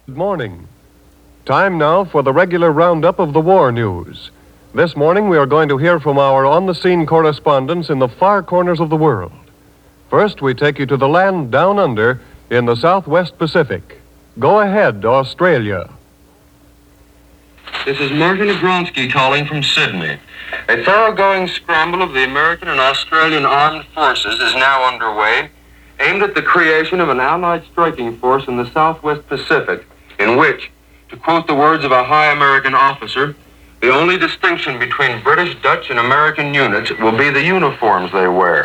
Good morning. Time now for the regular roundup of the war news. This morning we are going to hear from our on-the-scene correspondents in the far corners of the world. First, we take you to the land down under in the Southwest Pacific. Go ahead, Australia. This is Martin Abronsky calling from Sydney. A thoroughgoing scramble of the American and Australian armed forces is now underway, aimed at the creation of an Allied striking force in the Southwest Pacific, in which, to quote the words of a high American officer, the only distinction between British, Dutch, and American units will be the uniforms they wear.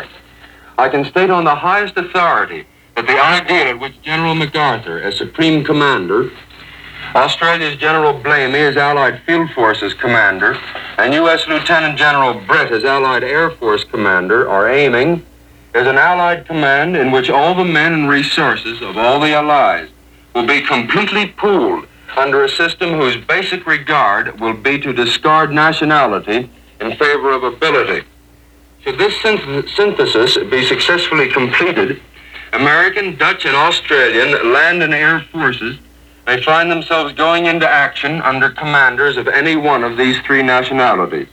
I can state on the highest authority that the idea at which General MacArthur, as Supreme Commander, Australia's General Blamey as Allied Field Forces Commander, and U.S. Lieutenant General Brett as Allied Air Force Commander are aiming is an Allied command in which all the men and resources of all the Allies will be completely pooled under a system whose basic regard will be to discard nationality in favor of ability. Should this synthesis be successfully completed, American, Dutch, and Australian land and air forces may find themselves going into action under commanders of any one of these three nationalities.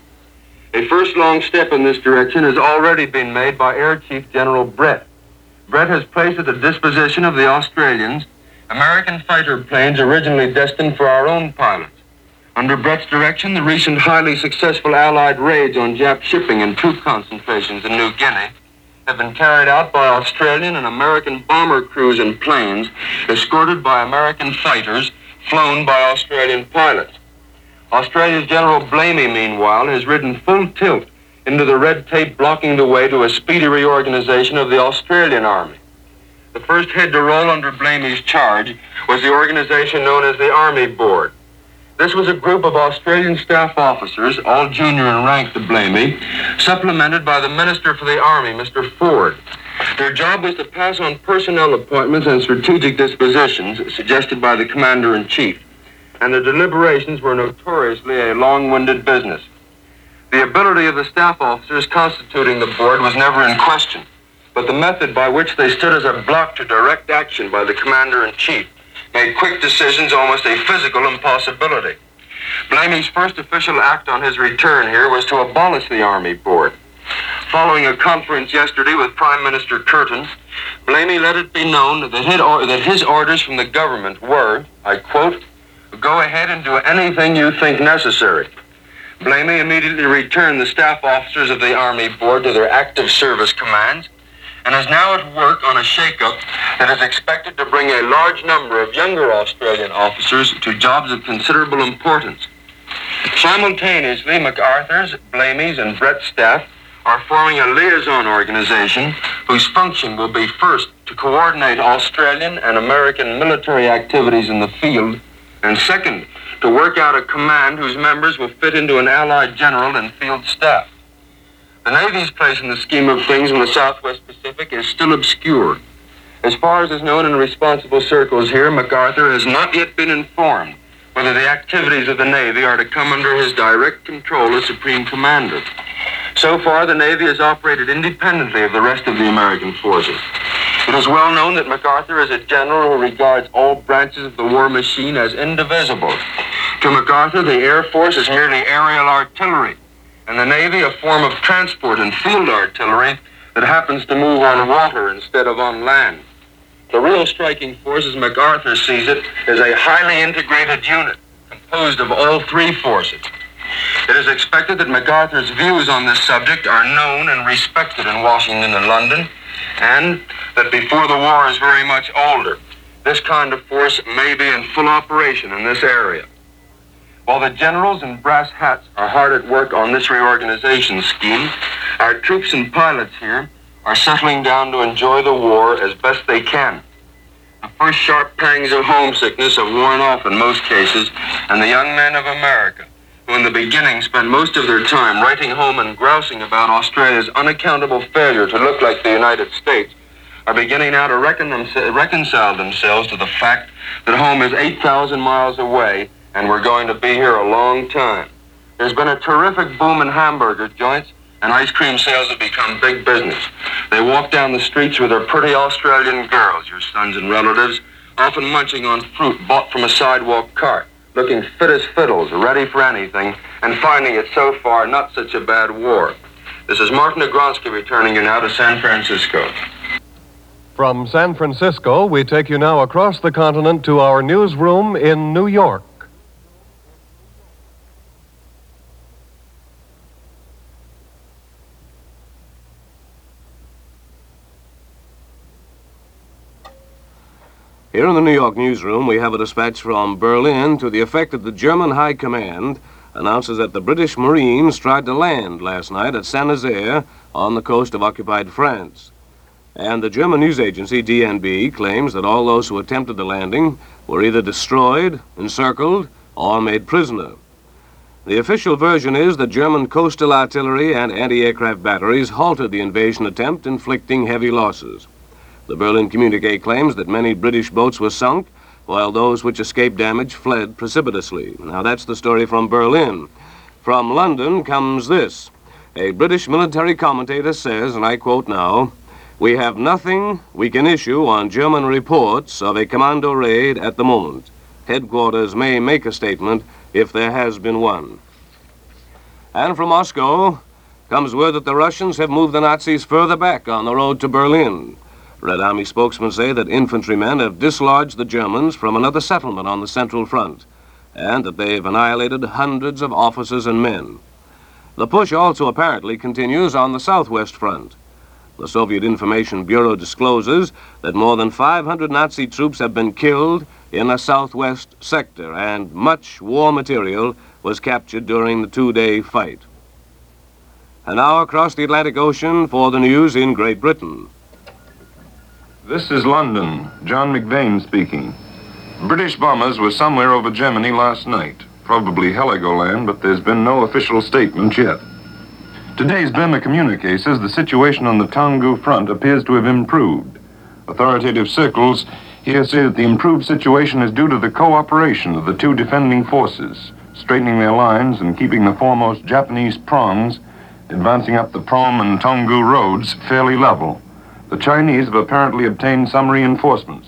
A first long step in this direction has already been made by Air Chief General Brett. Brett has placed at the disposition of the Australians American fighter planes originally destined for our own pilots. Under Brett's direction, the recent highly successful Allied raids on Jap shipping and troop concentrations in New Guinea have been carried out by Australian and American bomber crews and planes escorted by American fighters flown by Australian pilots. Australia's General Blamey, meanwhile, has ridden full tilt into the red tape blocking the way to a speedy reorganization of the Australian Army. The first head to roll under Blamey's charge was the organization known as the Army Board. This was a group of Australian staff officers, all junior in rank to Blamey, supplemented by the Minister for the Army, Mr. Ford. Their job was to pass on personnel appointments and strategic dispositions suggested by the Commander-in-Chief, and the deliberations were notoriously a long-winded business. The ability of the staff officers constituting the board was never in question, but the method by which they stood as a block to direct action by the Commander-in-Chief made quick decisions almost a physical impossibility. Blamey's first official act on his return here was to abolish the Army Board. Following a conference yesterday with Prime Minister Curtin, Blamey let it be known that his orders from the government were, I quote, "Go ahead and do anything you think necessary." Blamey immediately returned the staff officers of the Army Board to their active service commands and is now at work on a shakeup that is expected to bring a large number of younger Australian officers to jobs of considerable importance. Simultaneously, MacArthur's, Blamey's, and Brett's staff are forming a liaison organization whose function will be first to coordinate Australian and American military activities in the field, and second, to work out a command whose members will fit into an Allied general and field staff. The Navy's place in the scheme of things in the Southwest Pacific is still obscure. As far as is known in responsible circles here, MacArthur has not yet been informed whether the activities of the Navy are to come under his direct control as Supreme Commander. So far, the Navy has operated independently of the rest of the American forces. It is well known that MacArthur is a general who regards all branches of the war machine as indivisible. To MacArthur, the Air Force is merely aerial artillery, and the Navy a form of transport and field artillery that happens to move on water instead of on land. The real striking force, as MacArthur sees it, is a highly integrated unit composed of all three forces. It is expected that MacArthur's views on this subject are known and respected in Washington and London, and that before the war is very much older, this kind of force may be in full operation in this area. While the generals in brass hats are hard at work on this reorganization scheme, our troops and pilots here are settling down to enjoy the war as best they can. The first sharp pangs of homesickness have worn off in most cases, and the young men of America, who in the beginning spent most of their time writing home and grousing about Australia's unaccountable failure to look like the United States, are beginning now to reconcile themselves to the fact that home is 8,000 miles away and we're going to be here a long time. There's been a terrific boom in hamburger joints, and ice cream sales have become big business. They walk down the streets with their pretty Australian girls, your sons and relatives, often munching on fruit bought from a sidewalk cart, looking fit as fiddles, ready for anything, and finding it so far not such a bad war. This is Martin Agronsky returning you now to San Francisco. From San Francisco, we take you now across the continent to our newsroom in New York. Here in the New York newsroom, we have a dispatch from Berlin to the effect that the German High Command announces that the British Marines tried to land last night at Saint-Nazaire on the coast of occupied France. And the German news agency DNB claims that all those who attempted the landing were either destroyed, encircled, or made prisoner. The official version is that German coastal artillery and anti-aircraft batteries halted the invasion attempt, inflicting heavy losses. The Berlin communique claims that many British boats were sunk, while those which escaped damage fled precipitously. Now, that's the story from Berlin. From London comes this. A British military commentator says, and I quote now, "We have nothing we can issue on German reports of a commando raid at the moment. Headquarters may make a statement if there has been one." And from Moscow comes word that the Russians have moved the Nazis further back on the road to Berlin. Red Army spokesmen say that infantrymen have dislodged the Germans from another settlement on the Central Front, and that they've annihilated hundreds of officers and men. The push also apparently continues on the Southwest Front. The Soviet Information Bureau discloses that more than 500 Nazi troops have been killed in the Southwest sector, and much war material was captured during the two-day fight. And now across the Atlantic Ocean for the news in Great Britain. This is London. John McVeigh speaking. British bombers were somewhere over Germany last night. Probably Heligoland, but there's been no official statement yet. Today's Burma communique says the situation on the Taungoo front appears to have improved. Authoritative circles here say that the improved situation is due to the cooperation of the two defending forces, straightening their lines and keeping the foremost Japanese prongs advancing up the Prom and Taungoo roads fairly level. The Chinese have apparently obtained some reinforcements.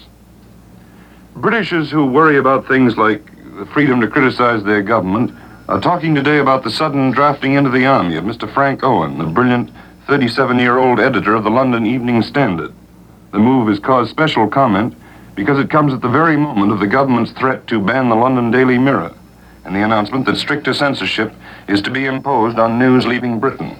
Britishers who worry about things like the freedom to criticize their government are talking today about the sudden drafting into the army of Mr. Frank Owen, the brilliant 37-year-old editor of the London Evening Standard. The move has caused special comment because it comes at the very moment of the government's threat to ban the London Daily Mirror and the announcement that stricter censorship is to be imposed on news leaving Britain.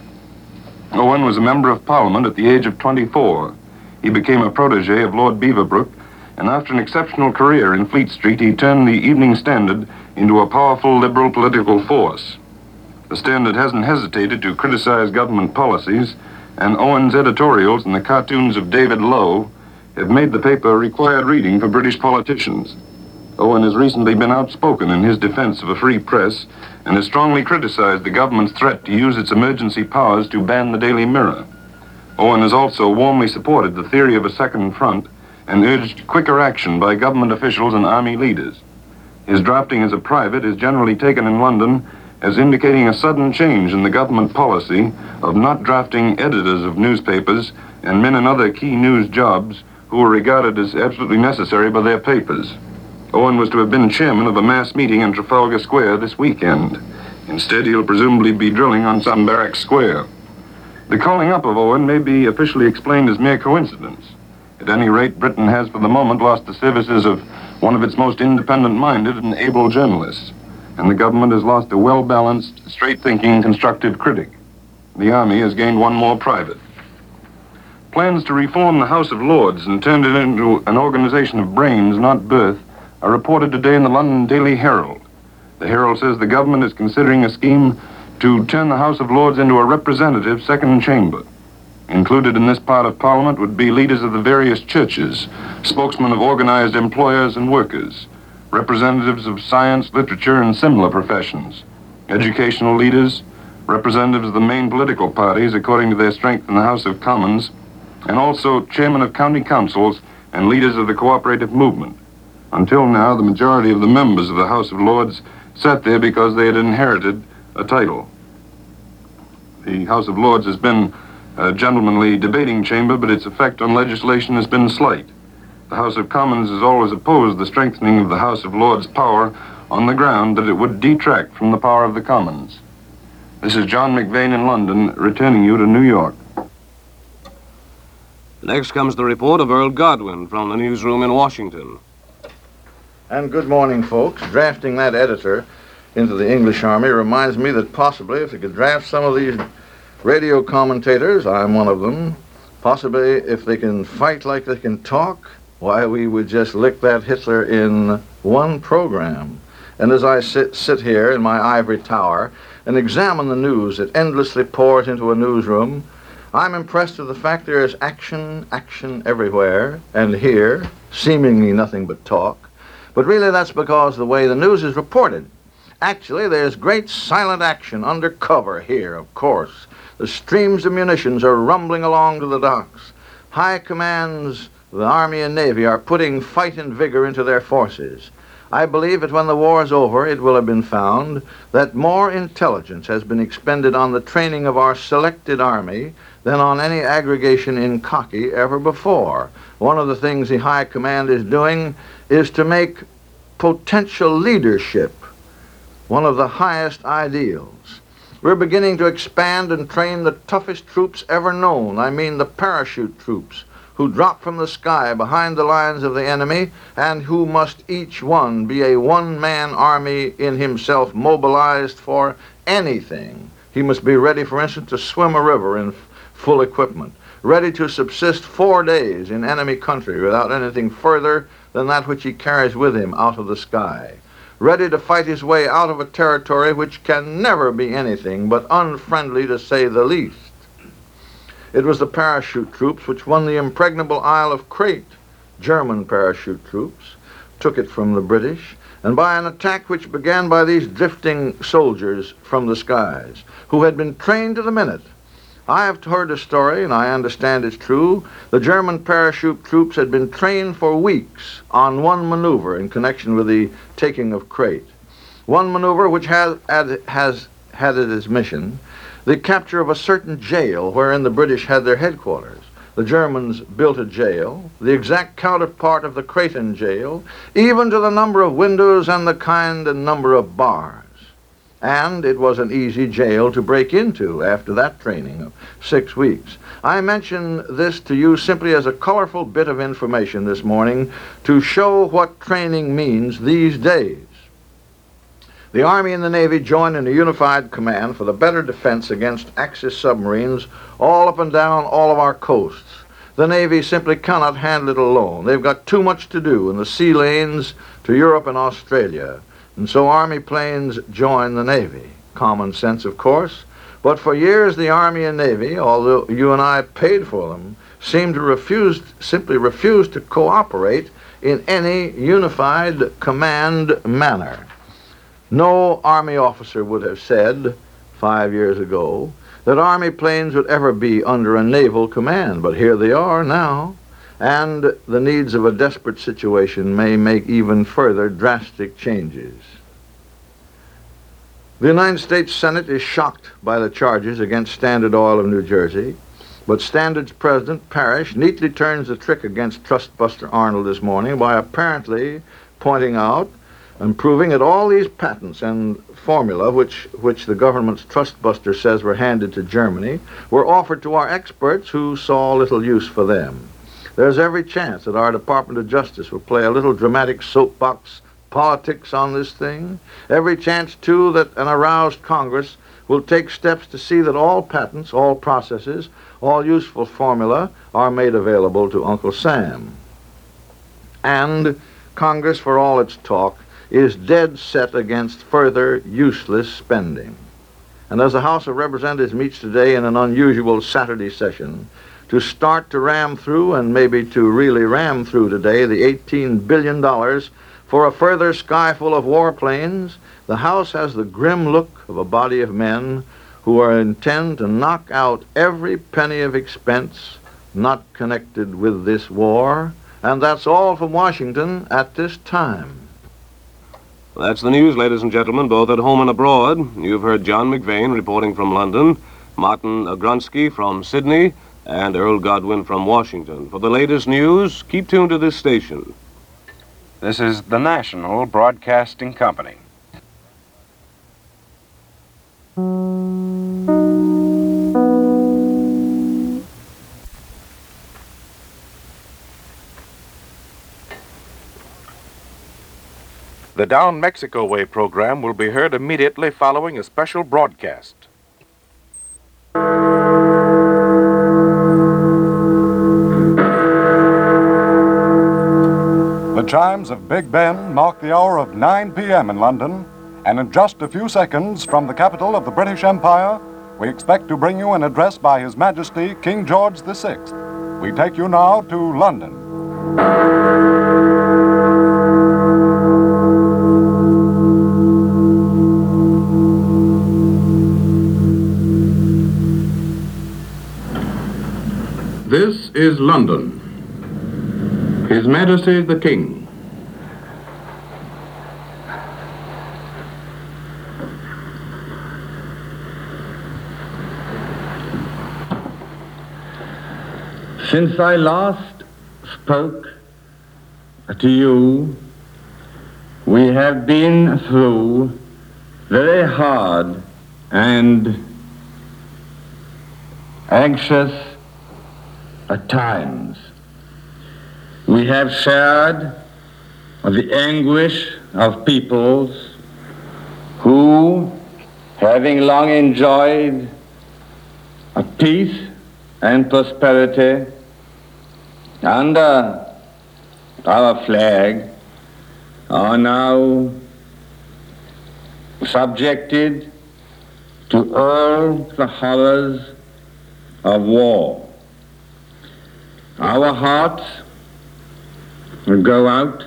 Owen was a member of Parliament at the age of 24. He became a protege of Lord Beaverbrook, and after an exceptional career in Fleet Street, he turned the Evening Standard into a powerful liberal political force. The Standard hasn't hesitated to criticize government policies, and Owen's editorials and the cartoons of David Lowe have made the paper required reading for British politicians. Owen has recently been outspoken in his defense of a free press and has strongly criticized the government's threat to use its emergency powers to ban the Daily Mirror. Owen has also warmly supported the theory of a second front and urged quicker action by government officials and army leaders. His drafting as a private is generally taken in London as indicating a sudden change in the government policy of not drafting editors of newspapers and men in other key news jobs who were regarded as absolutely necessary by their papers. Owen was to have been chairman of a mass meeting in Trafalgar Square this weekend. Instead, he'll presumably be drilling on some barrack square. The calling up of Owen may be officially explained as mere coincidence. At any rate, Britain has for the moment lost the services of one of its most independent-minded and able journalists, and the government has lost a well-balanced, straight-thinking, constructive critic. The Army has gained one more private. Plans to reform the House of Lords and turn it into an organization of brains, not birth, are reported today in the London Daily Herald. The Herald says the government is considering a scheme to turn the House of Lords into a representative second chamber. Included in this part of Parliament would be leaders of the various churches, spokesmen of organized employers and workers, representatives of science, literature, and similar professions, educational leaders, representatives of the main political parties according to their strength in the House of Commons, and also chairmen of county councils and leaders of the cooperative movement. Until now, the majority of the members of the House of Lords sat there because they had inherited a title. The House of Lords has been a gentlemanly debating chamber, but its effect on legislation has been slight. The The House of Commons has always opposed the strengthening of the House of Lords' power on the ground that it would detract from the power of the Commons. This is John McVane in London, returning you to New York. Next comes the report of Earl Godwin from the newsroom in Washington. And good morning, folks. Drafting that editor into the English Army reminds me that possibly if they could draft some of these radio commentators, I'm one of them, possibly if they can fight like they can talk, why, we would just lick that Hitler in one program. And as I sit here in my ivory tower and examine the news that endlessly pours into a newsroom, I'm impressed with the fact there is action everywhere, and here, seemingly nothing but talk. But really that's because the way the news is reported. Actually, there's great silent action under cover here, of course. The streams of munitions are rumbling along to the docks. High commands of the Army and Navy are putting fight and vigor into their forces. I believe that when the war is over, it will have been found that more intelligence has been expended on the training of our selected Army than on any aggregation in khaki ever before. One of the things the High Command is doing is to make potential leadership one of the highest ideals. We're beginning to expand and train the toughest troops ever known. I mean the parachute troops, who drop from the sky behind the lines of the enemy and who must each one be a one-man army in himself, mobilized for anything. He must be ready, for instance, to swim a river in full equipment, ready to subsist 4 days in enemy country without anything further than that which he carries with him out of the sky, ready to fight his way out of a territory which can never be anything but unfriendly, to say the least. It was the parachute troops which won the impregnable Isle of Crete. German parachute troops took it from the British, and by an attack which began by these drifting soldiers from the skies, who had been trained to the minute. I have heard a story, and I understand it's true. The German parachute troops had been trained for weeks on one maneuver in connection with the taking of Crete. One maneuver which has had it as mission the capture of a certain jail wherein the British had their headquarters. The Germans built a jail, the exact counterpart of the Cretan jail, even to the number of windows and the kind and number of bars. And it was an easy jail to break into after that training of 6 weeks. I mention this to you simply as a colorful bit of information this morning to show what training means these days. The Army and the Navy join in a unified command for the better defense against Axis submarines all up and down all of our coasts. The Navy simply cannot handle it alone. They've got too much to do in the sea lanes to Europe and Australia. And so Army planes join the Navy. Common sense, of course. But for years, the Army and Navy, although you and I paid for them, seemed to simply refuse to cooperate in any unified command manner. No Army officer would have said 5 years ago that Army planes would ever be under a naval command, but here they are now, and the needs of a desperate situation may make even further drastic changes. The United States Senate is shocked by the charges against Standard Oil of New Jersey, but Standard's president, Parrish, neatly turns the trick against Trustbuster Arnold this morning by apparently pointing out and proving that all these patents and formula which the government's Trustbuster says were handed to Germany were offered to our experts who saw little use for them. There's every chance that our Department of Justice will play a little dramatic soapbox politics on this thing. Every chance, too, that an aroused Congress will take steps to see that all patents, all processes, all useful formula are made available to Uncle Sam. And Congress, for all its talk, is dead set against further useless spending. And as the House of Representatives meets today in an unusual Saturday session to start to ram through, and maybe to really ram through today, the $18 billion for a further sky full of warplanes, the House has the grim look of a body of men who are intent to knock out every penny of expense not connected with this war. And that's all from Washington at this time. That's the news, ladies and gentlemen, both at home and abroad. You've heard John McVane reporting from London, Martin Agronsky from Sydney, and Earl Godwin from Washington. For the latest news, keep tuned to this station. This is the National Broadcasting Company. The Down Mexico Way program will be heard immediately following a special broadcast. The chimes of Big Ben mark the hour of 9 p.m. in London, and in just a few seconds from the capital of the British Empire, we expect to bring you an address by His Majesty King George VI. We take you now to London. This is London. His Majesty the King. Since I last spoke to you, we have been through very hard and anxious times. We have shared the anguish of peoples who, having long enjoyed a peace and prosperity under our flag, are now subjected to all the horrors of war. Our hearts go out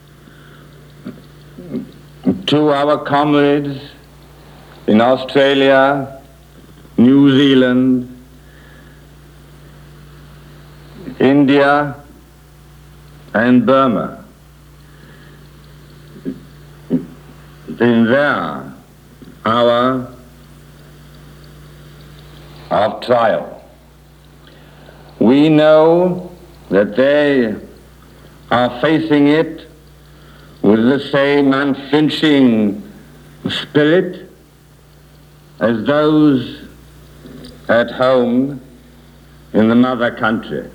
to our comrades in Australia, New Zealand, India, and Burma in their hour of trial. We know that they are facing it with the same unflinching spirit as those at home in the mother country.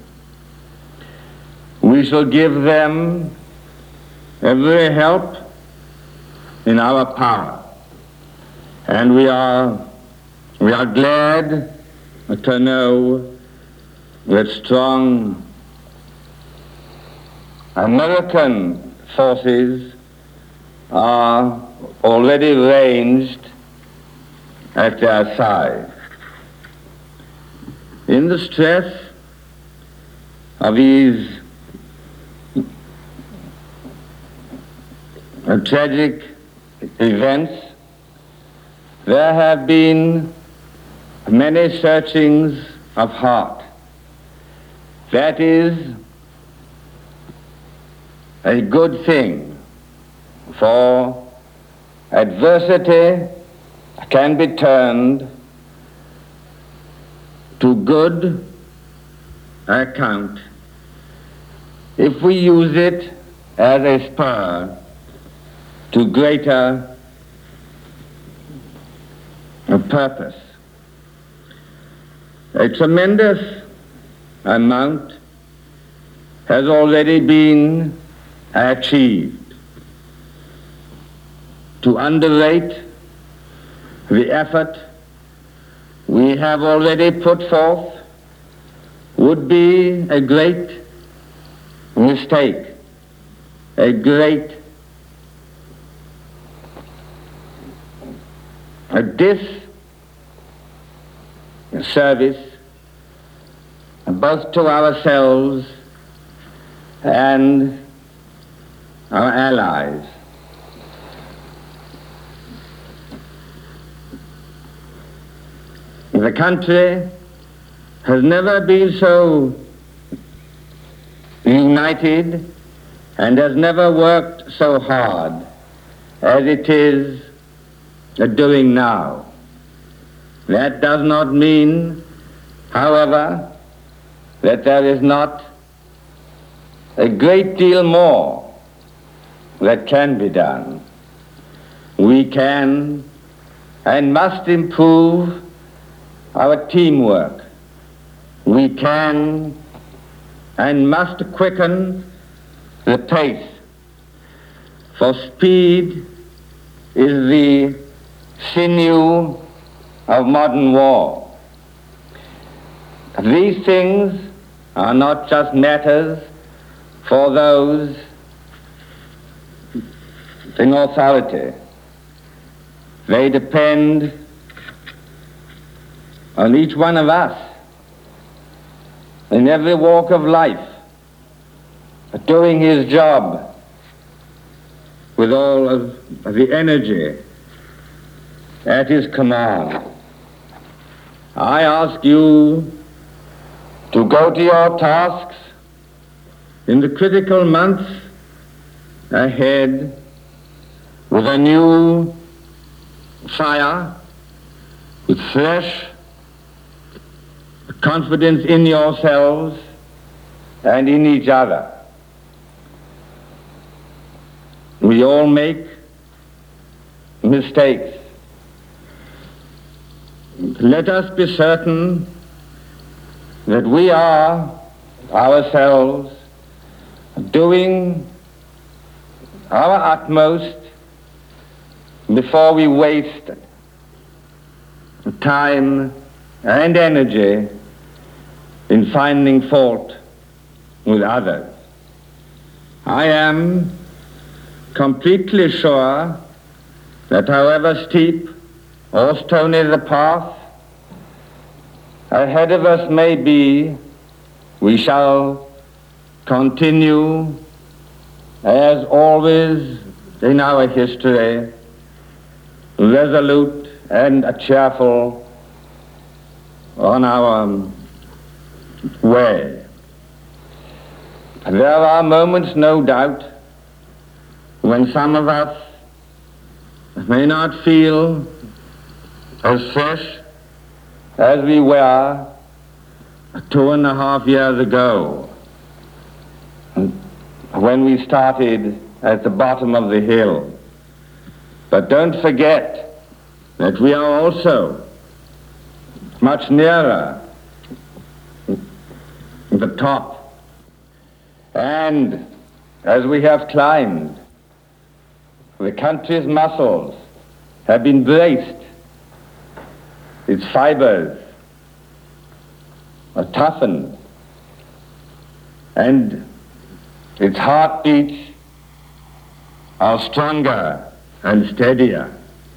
We shall give them every help in our power, and we are glad to know that strong American forces are already ranged at their side. In the stress of these tragic events, there have been many searchings of heart. That is a good thing, for adversity can be turned to good account if we use it as a spur to greater purpose. A tremendous amount has already been achieved. To underrate the effort we have already put forth would be a great mistake, a great disservice both to ourselves and our allies. The country has never been so united and has never worked so hard as it is doing now. That does not mean, however, that there is not a great deal more that can be done. We can and must improve our teamwork. We can and must quicken the pace, for speed is the sinew of modern war. These things are not just matters for those in authority. They depend on each one of us in every walk of life, doing his job with all of the energy at his command. I ask you to go to your tasks in the critical months ahead with a new fire, with fresh confidence in yourselves and in each other. We all make mistakes. Let us be certain that we are ourselves doing our utmost before we waste time and energy in finding fault with others. I am completely sure that however steep or stony the path ahead of us may be, we shall continue, as always in our history, resolute and cheerful on our way. There are moments, no doubt, when some of us may not feel as fresh as we were 2.5 years ago, when we started at the bottom of the hill. But don't forget that we are also much nearer the top. And as we have climbed, the country's muscles have been braced, its fibers are toughened, and its heartbeats are stronger and steadier.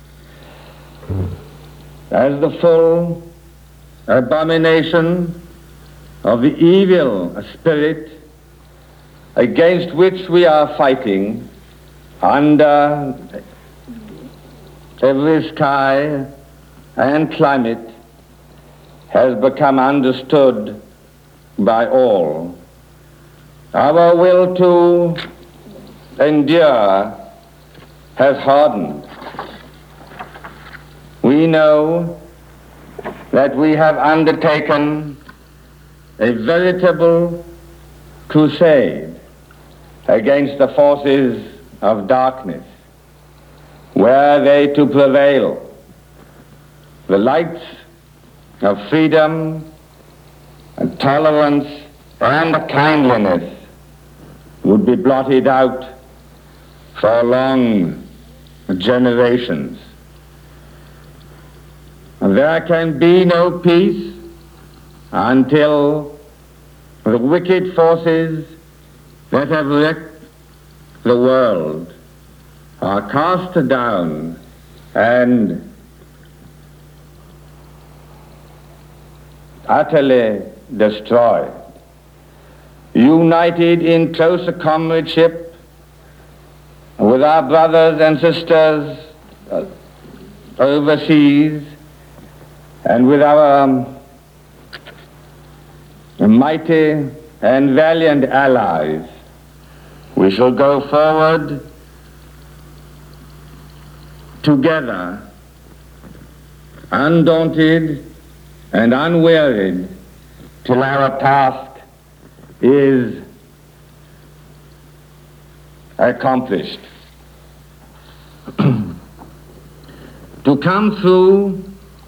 As the full abomination of the evil spirit against which we are fighting under every sky and climate has become understood by all, our will to endure has hardened. We know that we have undertaken a veritable crusade against the forces of darkness. Were they to prevail, the lights of freedom and tolerance and kindliness would be blotted out for long generations. There can be no peace until the wicked forces that have wrecked the world are cast down and utterly destroyed. United in closer comradeship with our brothers and sisters overseas, and with our mighty and valiant allies, we shall go forward together, undaunted and unwearied, till our task is accomplished. To come through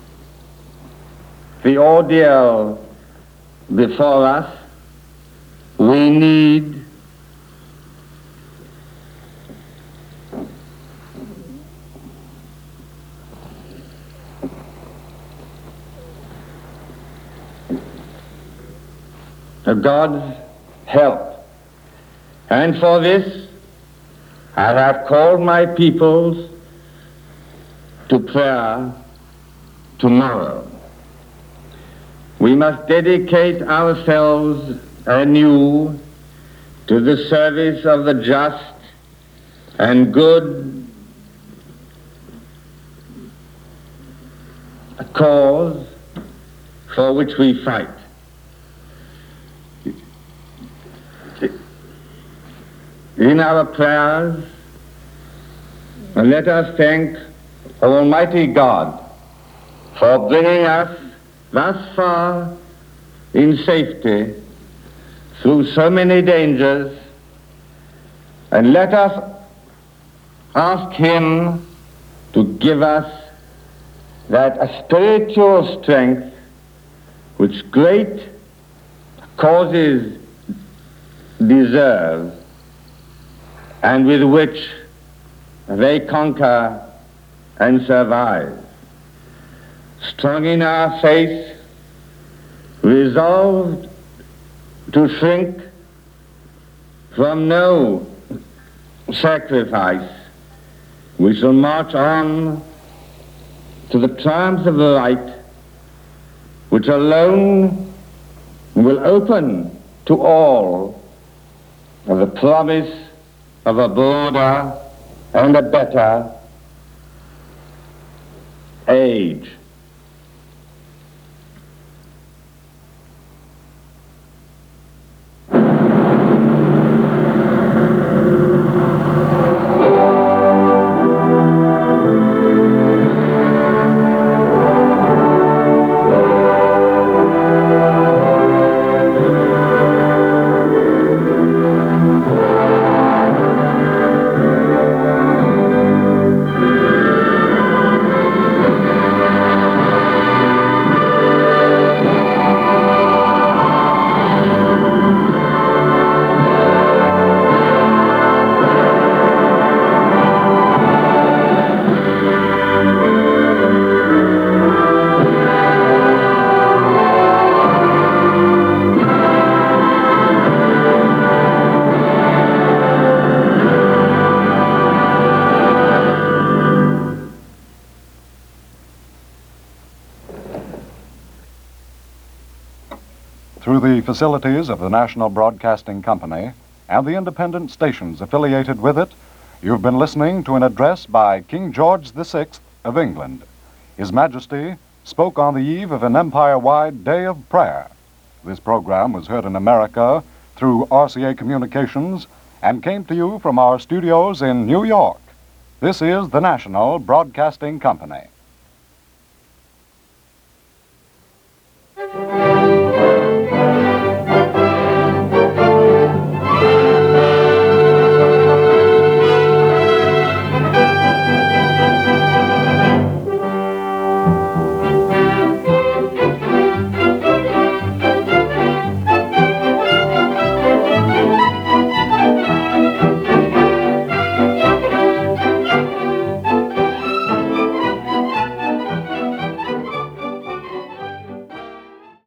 the ordeal before us, we need God's help. And for this, I have called my peoples to prayer tomorrow. We must dedicate ourselves anew to the service of the just and good cause for which we fight. In our prayers, let us thank Almighty God for bringing us thus far in safety through so many dangers, and let us ask Him to give us that spiritual strength which great causes deserve, and with which they conquer and survive. Strong in our faith, resolved to shrink from no sacrifice, we shall march on to the triumphs of the right, which alone will open to all the promise of a broader and a better age. Through the facilities of the National Broadcasting Company and the independent stations affiliated with it, you've been listening to an address by King George VI of England. His Majesty spoke on the eve of an empire-wide day of prayer. This program was heard in America through RCA Communications and came to you from our studios in New York. This is the National Broadcasting Company.